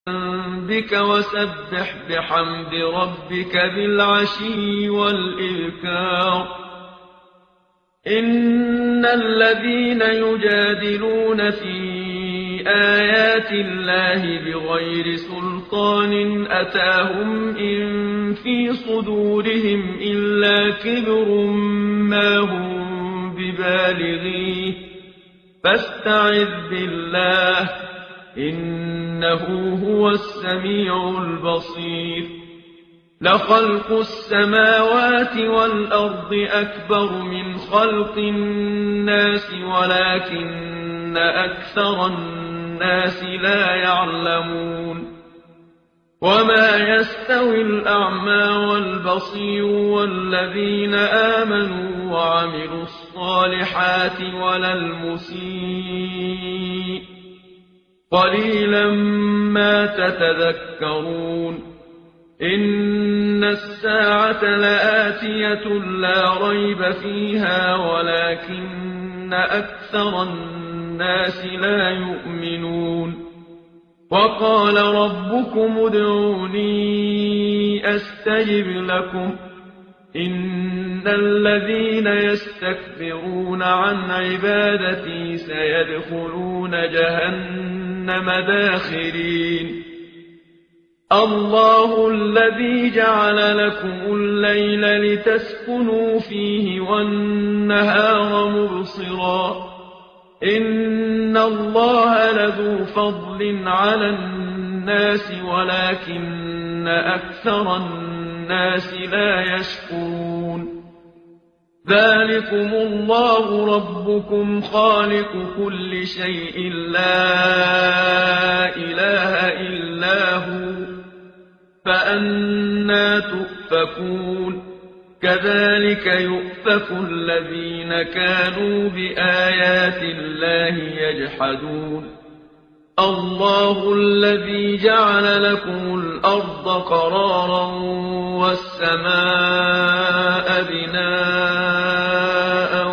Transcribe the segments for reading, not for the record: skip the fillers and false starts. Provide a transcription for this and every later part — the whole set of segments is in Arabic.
بك وسبح بحمد ربك بالعشي والإبكار. إن الذين يجادلون في آيات الله بغير سلطان أتاهم إن في صدورهم إلا كبر ما هم ببالغيه فاستعذ بالله إنه هو السميع البصير. لخلق السماوات والأرض أكبر من خلق الناس ولكن أكثر الناس لا يعلمون. وما يستوي الأعمى والبصير والذين آمنوا وعملوا الصالحات ولا المسيء قليلا ما تتذكرون. إن الساعة لآتية لا ريب فيها ولكن أكثر الناس لا يؤمنون. وقال ربكم ادعوني أستجب لكم إن الذين يستكبرون عن عبادتي سيدخلون جهنم داخرين. الله الذي جعل لكم الليل لتسكنوا فيه والنهار مبصرا إن الله لذو فضل على الناس ولكن أكثر الناس لا يشكرون. ذلكم الله ربكم خالق كل شيء لا إله إلا هو فأنى تؤفكون. كذلك يؤفك الذين كانوا بآيات الله يجحدون. الله الذي جعل لكم الأرض قرارا والسماء بناء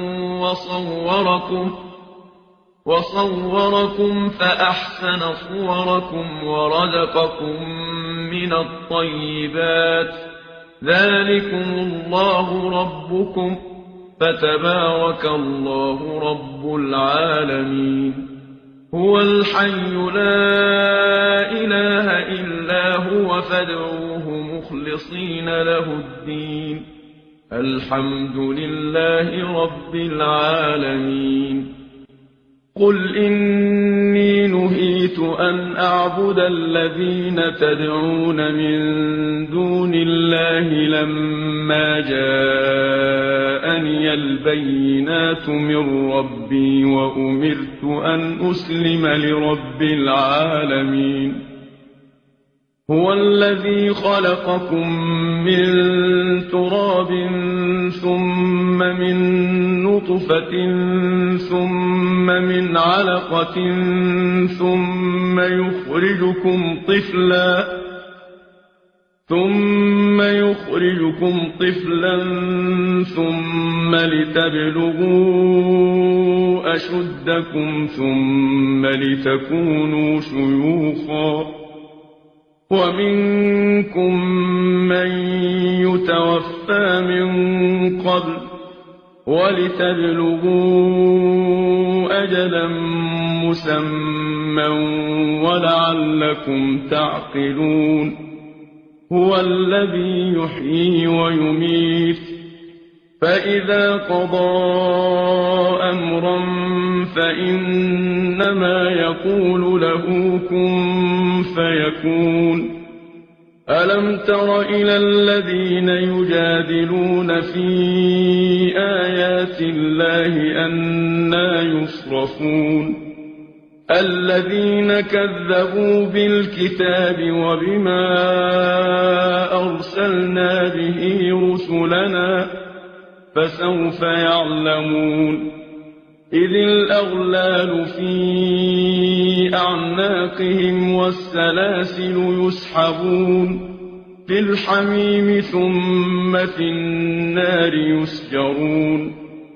وصوركم فأحسن صوركم ورزقكم من الطيبات. ذلكم الله ربكم فتبارك الله رب العالمين. هو الحي لا إله إلا هو فادعوه مخلصين له الدين. الحمد لله رب العالمين. قل إني نهيت أن أعبد الذين تدعون من دون الله لما جاءني البينات من ربي وأمرت أن أسلم لرب العالمين. هو الذي خلقكم من تراب ثم من نطفة ثم من علقة ثم يخرجكم طفلا ثم لتبلغوا أشدكم ثم لتكونوا شيوخا. ومنكم من يتوفى من قبل ولتبلغوا أجلا مسمى ولعلكم تعقلون. هو الذي يحيي ويميت فإذا قضى أمرا فإنما يقول له كن فيكون. ألم تر إلى الذين يجادلون في آيات الله أنى يصرفون. الذين كذبوا بالكتاب وبما أرسلنا به رسلنا فسوف يعلمون. إذ الأغلال في أعناقهم والسلاسل يسحبون في الحميم ثم في النار يسجرون.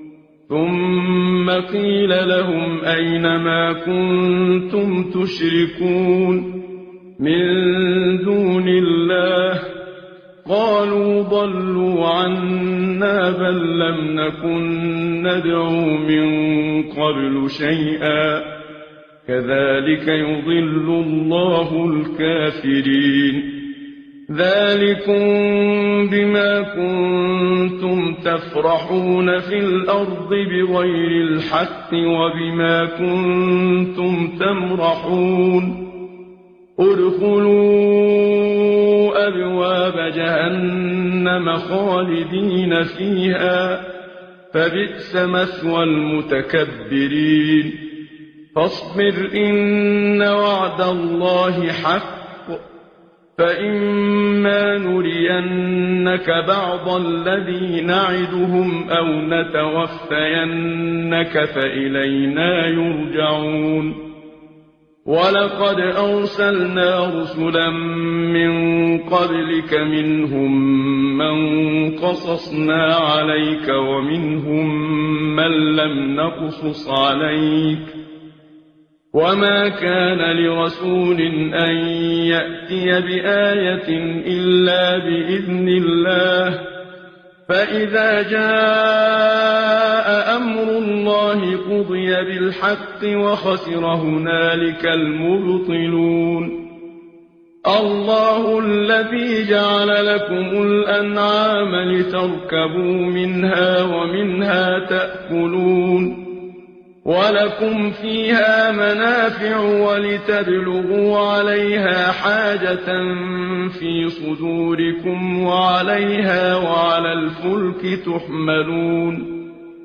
ثم قيل لهم أين ما كنتم تشركون من دون الله قالوا ضلوا عنا بل لم نكن ندعو من قبل شيئا كذلك يضل الله الكافرين ذلكم بما كنتم تفرحون في الأرض بغير الحق وبما كنتم تمرحون ادخلوا أبواب جهنم خالدين فيها فبئس مثوى المتكبرين فاصبر إن وعد الله حق فإما نرينك بعض الذي نعدهم أو نتوفينك فإلينا يرجعون ولقد أرسلنا رسلا من قبلك منهم من قصصنا عليك ومنهم من لم نقصص عليك وما كان لرسول أن يأتي بآية إلا بإذن الله فإذا جاء أمر الله قضي بالحق وخسر هنالك المبطلون الله الذي جعل لكم الأنعام لتركبوا منها ومنها تأكلون ولكم فيها منافع ولتبلغوا عليها حاجة في صدوركم وعليها وعلى الفلك تحملون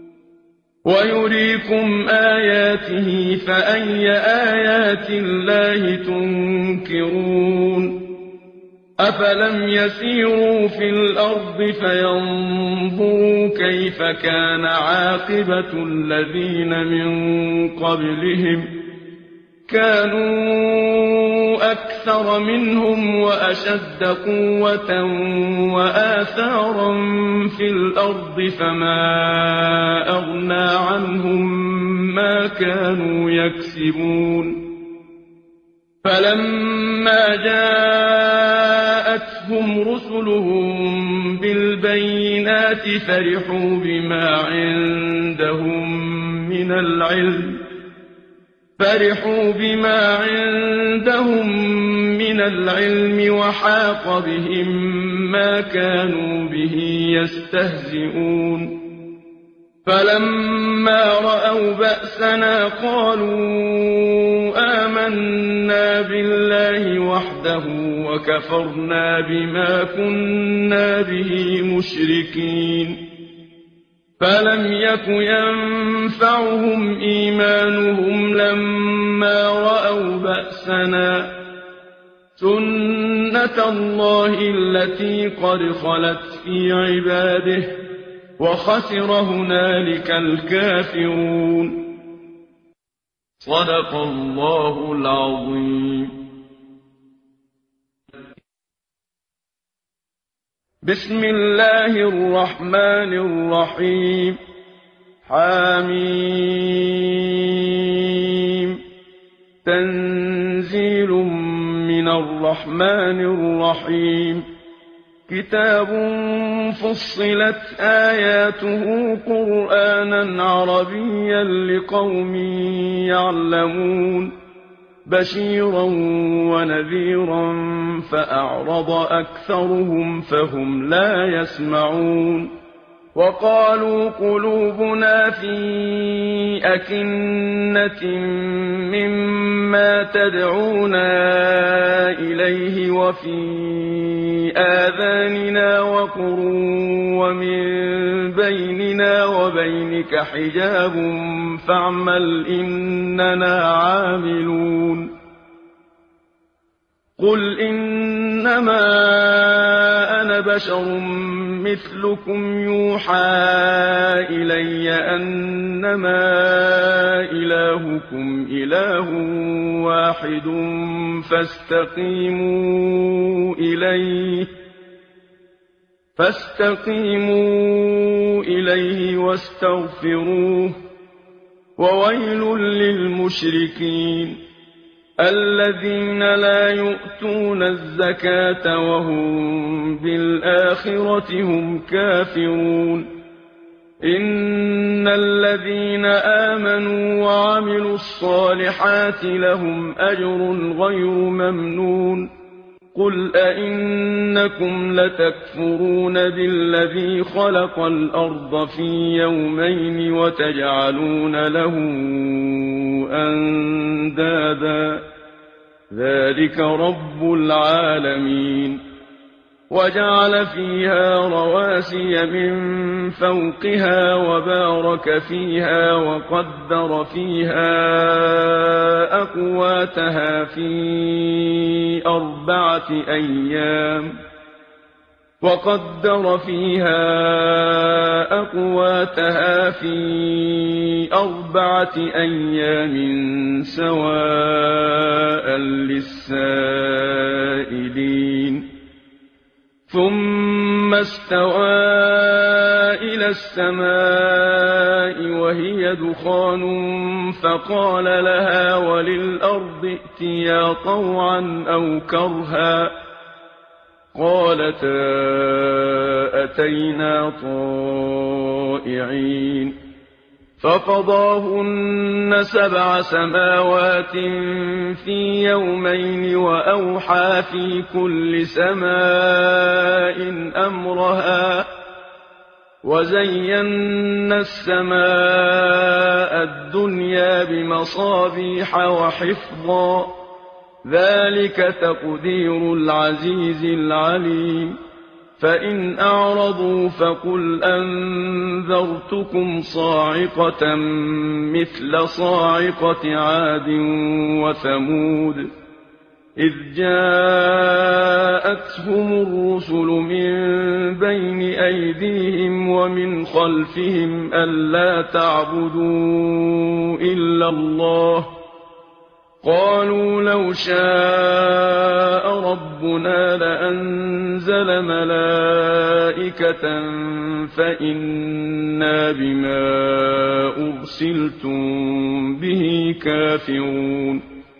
ويريكم آياته فأي آيات الله تنكرون أفلم يسيروا في الأرض فينظروا كيف كان عاقبة الذين من قبلهم كانوا أكثر منهم وأشد قوة وآثارا في الأرض فما أغنى عنهم ما كانوا يكسبون فلما جاءتهم رسلهم بالبينات فرحوا بما عندهم من العلم وحاق بهم ما كانوا به يستهزئون فلما رأوا بأسنا قالوا آمنا بالله وحده وكفرنا بما كنا به مشركين فلم يك ينفعهم إيمانهم لما رأوا بأسنا سنة الله التي قد خلت في عباده وخسر هنالك الكافرون صدق الله العظيم بسم الله الرحمن الرحيم حميم تنزيل من الرحمن الرحيم كتاب فصلت آياته قرآنا عربيا لقوم يعلمون بشيرا ونذيرا فأعرض أكثرهم فهم لا يسمعون وقالوا قلوبنا في أكنة مما تدعونا إليه وفي آذاننا وقر ومن بيننا وبينك حجاب فاعمل إننا عاملون قل إنما أنا بشر مثلكم يوحى إلي أنما إلهكم إله واحد فاستقيموا إليه واستغفروه وويل للمشركين الذين لا يؤتون الزكاة وهم بالآخرة هم كافرون إن الذين آمنوا وعملوا الصالحات لهم أجر غير ممنون قل أئنكم لتكفرون بالذي خلق الأرض في يومين وتجعلون له أندادا ذلك رب العالمين وجعل فيها رواسي من فوقها وبارك فيها وقدر فيها أقواتها في 4 أيام سواء للسائلين ثم استوى إلى السماء وهي دخان فقال لها وللأرض ائتيا طوعا أو كرها قالتا أتينا طائعين فقضاهن 7 سماوات في يومين وأوحى في كل سماء أمرها وزينا السماء الدنيا بمصابيح وحفظا ذلك تقدير العزيز العليم فإن أعرضوا فقل أنذرتكم صاعقة مثل صاعقة عاد وثمود إذ جاءتهم الرسل من بين أيديهم ومن خلفهم ألا تعبدوا إلا الله قالوا لو شاء ربنا لأنزل ملائكة فإنا بما أرسلتم به كافرون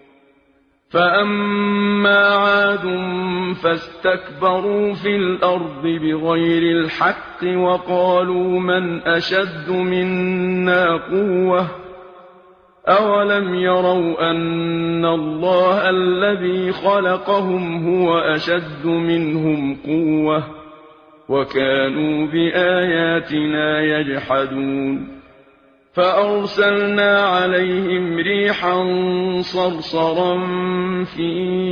فأما عاد فاستكبروا في الأرض بغير الحق وقالوا من أشد منا قوة أولم يروا أن الله الذي خلقهم هو أشد منهم قوة وكانوا بآياتنا يجحدون فأرسلنا عليهم ريحا صرصرا في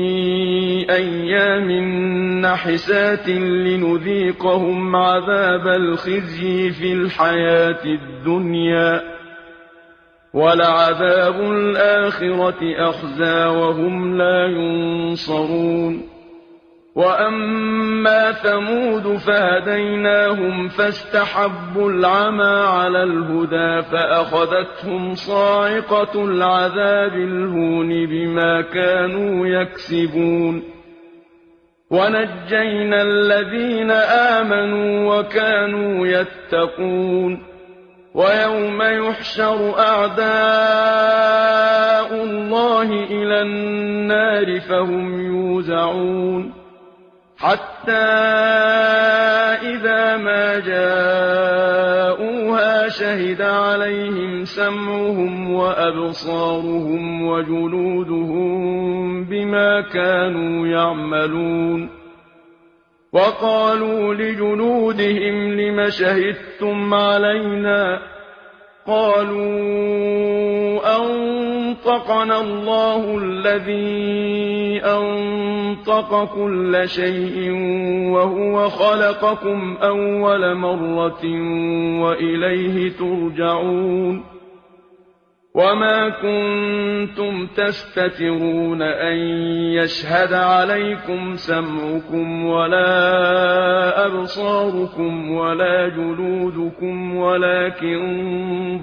أيام نحسات لنذيقهم عذاب الخزي في الحياة الدنيا ولعذاب الآخرة أخزى وهم لا ينصرون وأما ثمود فهديناهم فاستحبوا العمى على الهدى فأخذتهم صاعقة العذاب الهون بما كانوا يكسبون ونجينا الذين آمنوا وكانوا يتقون ويوم يحشر أعداء الله إلى النار فهم يوزعون حتى إذا ما جاءوها شهد عليهم سمعهم وأبصارهم وجلودهم بما كانوا يعملون وقالوا لجلودهم لم شهدتم علينا قالوا أنطقنا الله الذي أنطق كل شيء وهو خلقكم أول مرة وإليه ترجعون وما كنتم تستترون أن يشهد عليكم سمعكم ولا أبصاركم ولا جلودكم ولكن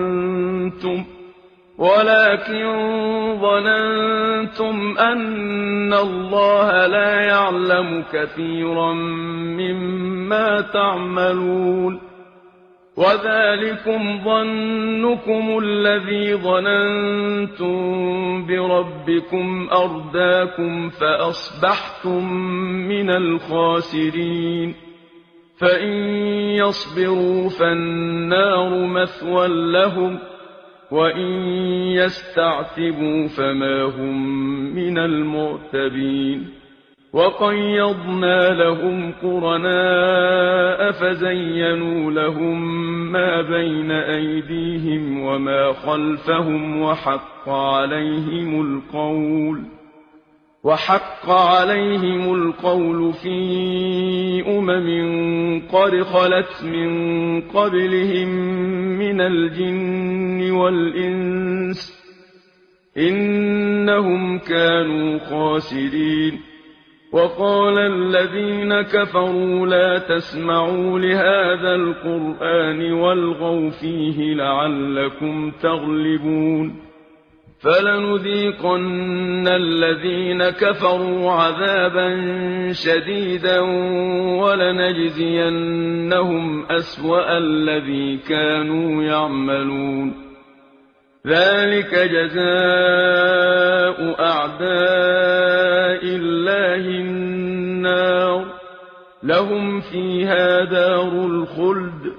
ظننتم أن الله لا يعلم كثيرا مما تعملون وذلكم ظنكم الذي ظننتم بربكم أرداكم فأصبحتم من الخاسرين فإن يصبروا فالنار مثوى لهم وإن يستعتبوا فما هم من المعتبين وقيضنا لهم قرناء فزينوا لهم ما بين أيديهم وما خلفهم وحق عليهم القول في قد خلت من قبلهم من الجن والإنس إنهم كانوا خاسرين وقال الذين كفروا لا تسمعوا لهذا القرآن والغوا فيه لعلكم تغلبون فلنذيقن الذين كفروا عذابا شديدا ولنجزينهم أسوأ الذي كانوا يعملون ذلك جزاء أعداء الله النار لهم فيها دار الخلد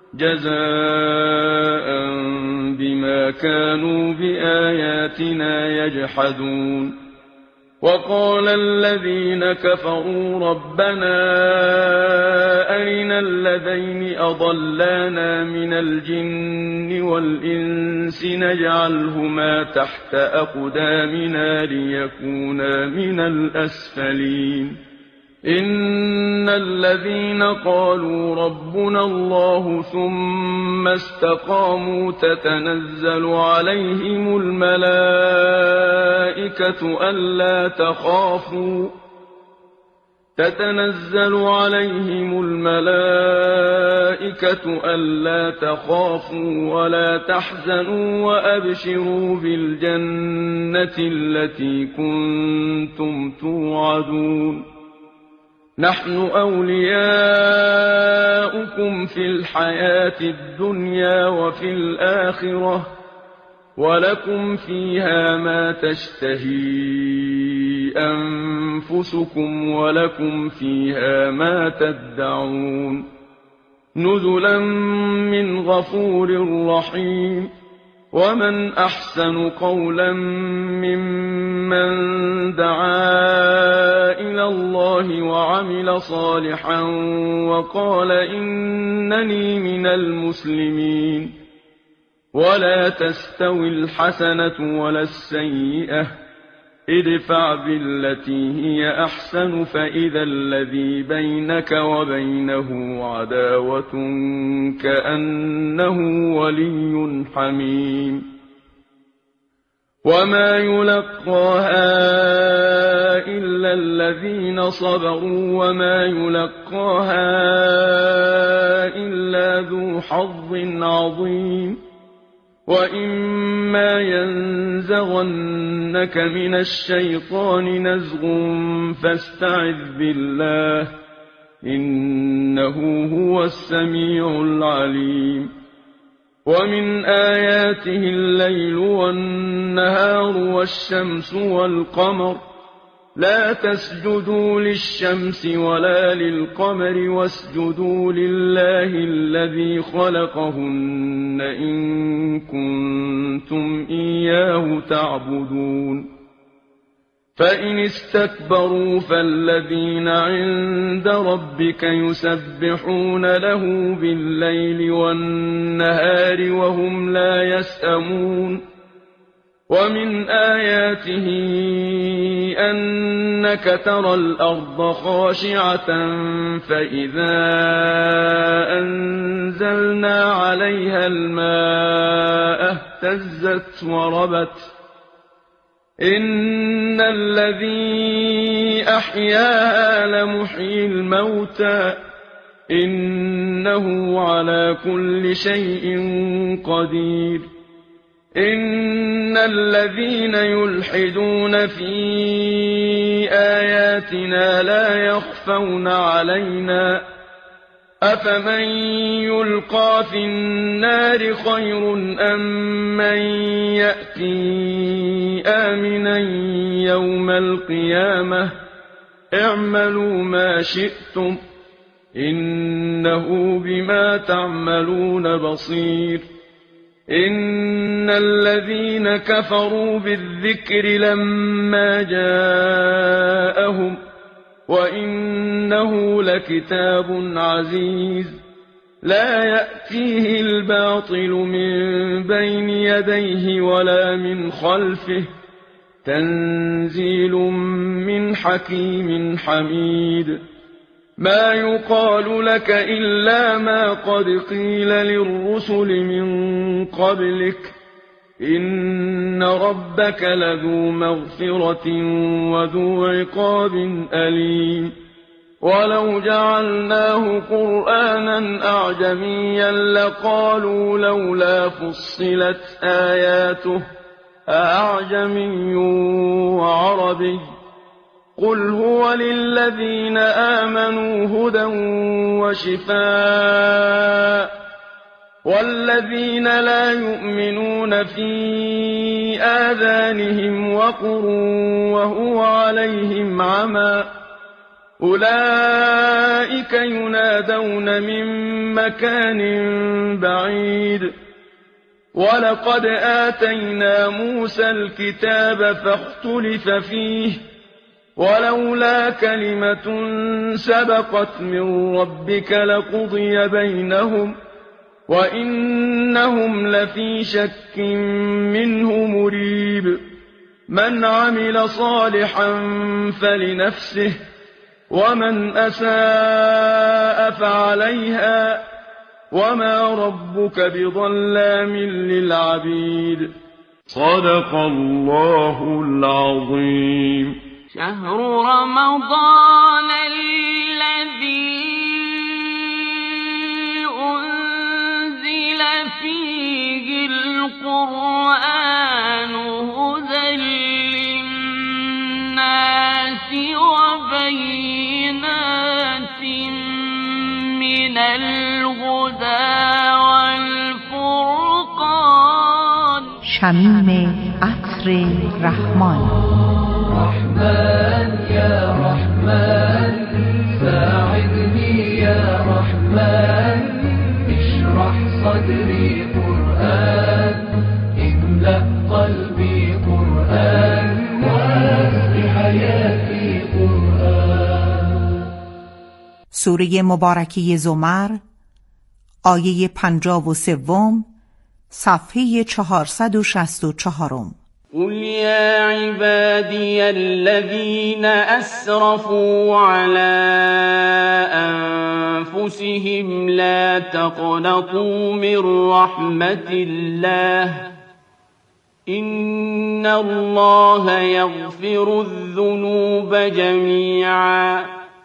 جزاء بما كانوا بآياتنا يجحدون وقال الذين كفروا ربنا أرنا الذين أضلانا من الجن والإنس نجعلهما تحت أقدامنا ليكونا من الأسفلين إن الذين قالوا ربنا الله ثم استقاموا تتنزل عليهم الملائكة ألا تخافوا ولا تحزنوا وأبشروا بالجنة التي كنتم توعدون نحن أولياؤكم في الحياة الدنيا وفي الآخرة ولكم فيها ما تشتهي أنفسكم ولكم فيها ما تدعون نزلا من غفور رحيم ومن أحسن قولا ممن دعا إلى الله وعمل صالحا وقال إنني من المسلمين ولا تستوي الحسنة ولا السيئة ادفع بالتي هي أحسن فإذا الذي بينك وبينه عداوة كأنه ولي حميم وما يلقاها إلا الذين صبروا وما يلقاها إلا ذو حظ عظيم وإما ينزغنك من الشيطان نزغ فاستعذ بالله إنه هو السميع العليم ومن آياته الليل والنهار والشمس والقمر لا تسجدوا للشمس ولا للقمر واسجدوا لله الذي خلقهن إن كنتم إياه تعبدون فإن استكبروا فالذين عند ربك يسبحون له بالليل والنهار وهم لا يسأمون ومن آياته أنك ترى الأرض خاشعة فإذا أنزلنا عليها الماء اهتزت وربت إن الذي أحياها لمحيي الموتى إنه على كل شيء قدير إن الذين يلحدون في آياتنا لا يخفون علينا أفمن يلقى في النار خير أم من يأتي آمنا يوم القيامة اعملوا ما شئتم إنه بما تعملون بصير إن الذين كفروا بالذكر لما جاءهم وإنه لكتاب عزيز لا يأتيه الباطل من بين يديه ولا من خلفه تنزيل من حكيم حميد ما يقال لك إلا ما قد قيل للرسل من قبلك إن ربك لذو مغفرة وذو عقاب أليم ولو جعلناه قرآنا أعجميا لقالوا لولا فصلت آياته أعجمي وعربي قل هو للذين آمنوا هدى وشفاء والذين لا يؤمنون في آذانهم وقر وهو عليهم عمى أولئك ينادون من مكان بعيد ولقد آتينا موسى الكتاب فاختلف فيه ولولا كلمة سبقت من ربك لقضي بينهم وإنهم لفي شك منه مريب من عمل صالحا فلنفسه ومن أساء فعليها وما ربك بظلام للعبيد صدق الله العظيم شهر رمضان الذي أنزل فيه القرآن هدى للناس وبينات من الهدى والفرقان شمیم عطر رحمان رحمن يا رحمن ساعدني يا رحمن اشرح صدري قرآن املأ قلبي قرآن واسق حياتي قرآن. سوره مبارکه زمر آیه 53 صفحه 464. قل يا عبادي الذين أسرفوا على أنفسهم لا تقنطوا من رحمة الله إن الله يغفر الذنوب جميعا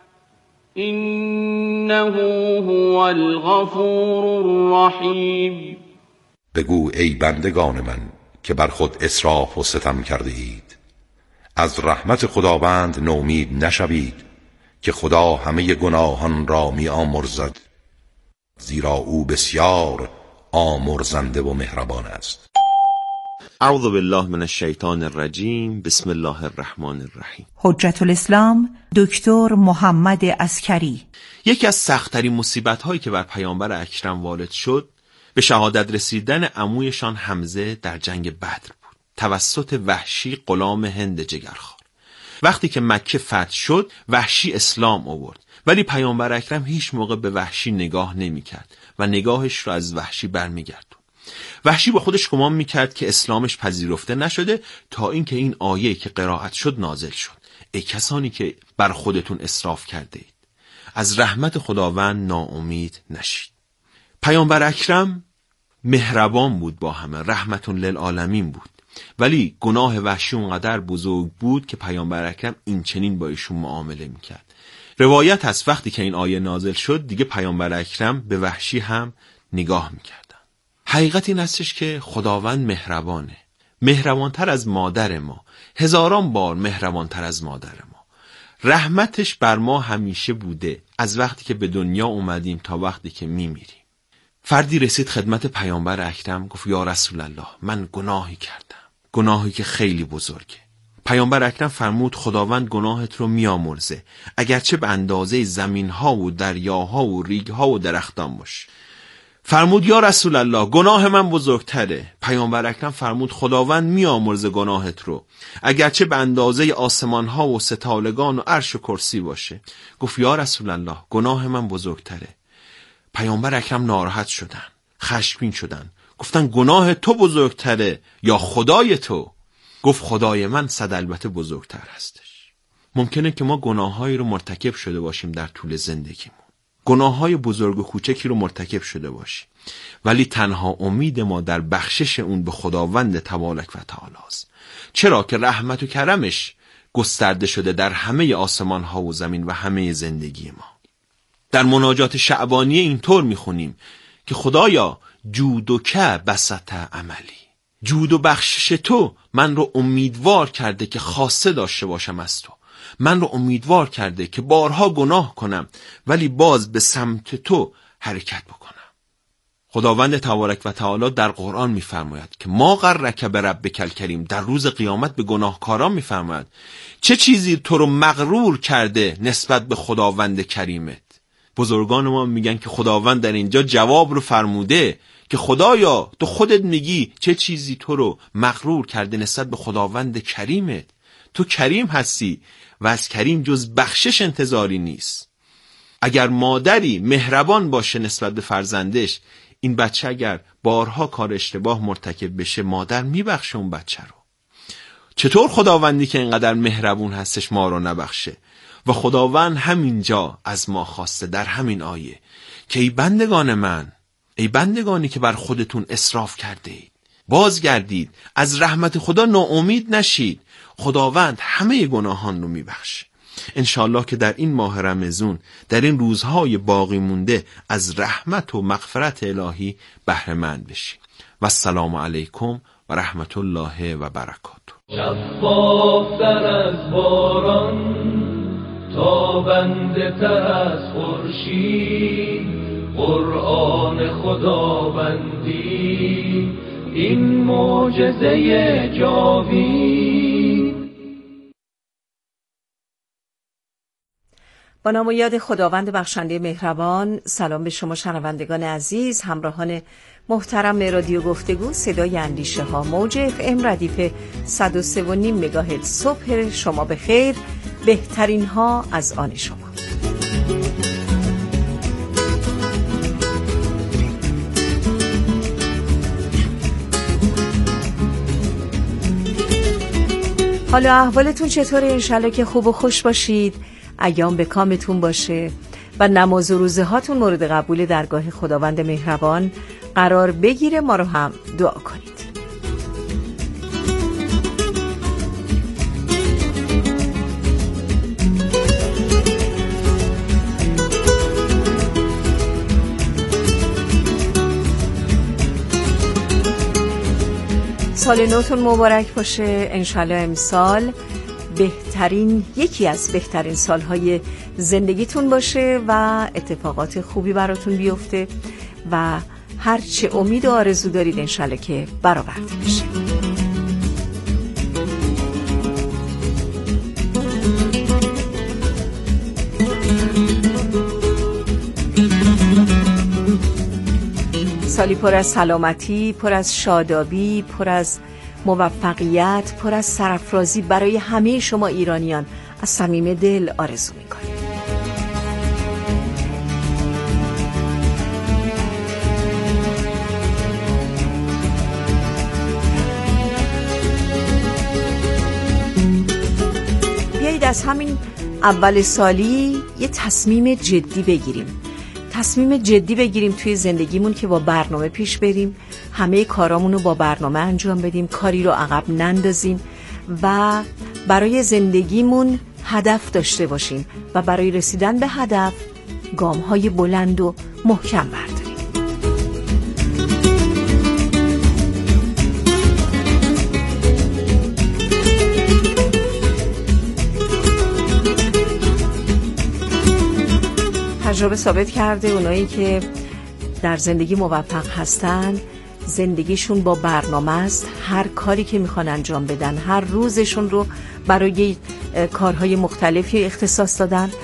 إنه هو الغفور الرحيم. بگو ای بندگان من که بر خود اسراف و ستم کرده اید، از رحمت خداوند نومید نشوید که خدا همه گناهان را می آمرزد، زیرا او بسیار آمرزنده و مهربان است. اعوذ بالله من الشیطان الرجیم. بسم الله الرحمن الرحیم. حجت الاسلام دکتر محمد عسکری. یکی از سخت‌ترین مصیبت‌هایی که بر پیامبر اکرم وارد شد به شهادت رسیدن عمویشان حمزه در جنگ بدر بود توسط وحشی غلام هند جگرخوار. وقتی که مکه فتح شد وحشی اسلام آورد، ولی پیامبر اکرم هیچ موقع به وحشی نگاه نمی‌کرد و نگاهش رو از وحشی برمیگردوند. وحشی با خودش گمان می‌کرد که اسلامش پذیرفته نشده تا اینکه این آیه که قرائت شد نازل شد: ای کسانی که بر خودتون اسراف کرده اید، از رحمت خداوند ناامید نشید. پیامبر اکرم مهربان بود با همه، رحمت للعالمین بود، ولی گناه وحشی اونقدر بزرگ بود که پیامبر اکرم این چنین با ایشون معامله میکرد. روایت هست وقتی که این آیه نازل شد دیگه پیامبر اکرم به وحشی هم نگاه میکردن. حقیقت این هستش که خداوند مهربانه، مهربانتر از مادر ما، هزاران بار مهربانتر از مادر ما. رحمتش بر ما همیشه بوده، از وقتی که به دنیا اومدیم تا وقتی که میمیریم. فردی رسید خدمت پیامبر اکرم، گفت یا رسول الله من گناهی کردم، گناهی که خیلی بزرگه. پیامبر اکرم فرمود خداوند گناهت رو میامرزه، اگرچه به اندازه زمین‌ها و دریاها و ریگ‌ها و درختان باشه. فرمود یا رسول الله گناه من بزرگتره. پیامبر اکرم فرمود خداوند میامرزه گناهت رو، اگرچه به اندازه آسمان‌ها و ستالگان و عرش و کرسی باشه. گفت یا رسول الله گناه من بزرگتره. پیامبر اکرم ناراحت شدن، خشمگین شدن، گفتن گناه تو بزرگتره یا خدای تو؟ گفت خدای من صد البته بزرگتر هستش. ممکنه که ما گناهایی رو مرتکب شده باشیم در طول زندگیمون، گناههای بزرگ و کوچکی رو مرتکب شده باشیم، ولی تنها امید ما در بخشش اون به خداوند تبارک و تعالی است. چرا که رحمت و کرمش گسترده شده در همه آسمان ها و زمین و همه زندگی ما. در مناجات شعبانی اینطور میخونیم که خدایا جود و که بسط عملی، جود و بخشش تو من رو امیدوار کرده که خاصه داشته باشم از تو، من رو امیدوار کرده که بارها گناه کنم ولی باز به سمت تو حرکت بکنم. خداوند تبارک و تعالی در قرآن میفرماید که ما غرک بربک الکریم، در روز قیامت به گناهکاران میفرماید چه چیزی تو رو مغرور کرده نسبت به خداوند کریمت. بزرگان ما میگن که خداوند در اینجا جواب رو فرموده که خدایا تو خودت میگی چه چیزی تو رو مغرور کرده نسبت به خداوند کریمت. تو کریم هستی و از کریم جز بخشش انتظاری نیست. اگر مادری مهربان باشه نسبت به فرزندش، این بچه اگر بارها کار اشتباه مرتکب بشه مادر میبخشه اون بچه رو. چطور خداوندی که اینقدر مهربون هستش ما رو نبخشه؟ و خداوند همینجا از ما خواسته در همین آیه که ای بندگان من، ای بندگانی که بر خودتون اسراف کرده اید، بازگردید، از رحمت خدا ناامید نشید، خداوند همه گناهان رو میبخشه. انشالله که در این ماه رمضان، در این روزهای باقی مونده، از رحمت و مغفرت الهی بهره مند بشیم. و السلام علیکم و رحمت الله و برکاته. شفافتر از باران، تابنده تر از خورشید، قرآن خداوندی، این معجزه جاوید. با نام و یاد خداوند بخشنده مهربان. سلام به شما شنوندگان عزیز، همراهان محترم رادیو گفتگو صدای اندیشه ها، موج FM ردیف 103.5 مگاهرتز. صبح شما بخیر، بهترین ها از آن شما. حالا احوالتون چطوره؟ انشالله که خوب و خوش باشید، ایام به کامتون باشه و نماز و روزه هاتون مورد قبول درگاه خداوند مهربان قرار بگیره. ما رو هم دعا کنید. سال نوتون مبارک باشه. انشالله امسال یکی از بهترین سالهای زندگیتون باشه و اتفاقات خوبی براتون بیفته و هرچه امید و آرزو دارید انشالله که برآورده بشه. سالی پر از سلامتی، پر از شادابی، پر از موفقیت، پر از سرافرازی برای همه شما ایرانیان از صمیم دل آرزو می‌کنیم. بیایید از همین اول سالی یه تصمیم جدی بگیریم توی زندگیمون که با برنامه پیش بریم، همه کارامون رو با برنامه انجام بدیم، کاری رو عقب نندازیم و برای زندگیمون هدف داشته باشیم و برای رسیدن به هدف گام‌های بلند و محکم برداریم. تجربه ثابت کرده اونایی که در زندگی موفق هستن زندگیشون با برنامه است. هر کاری که میخوان انجام بدن، هر روزشون رو برای کارهای مختلفی اختصاص دادن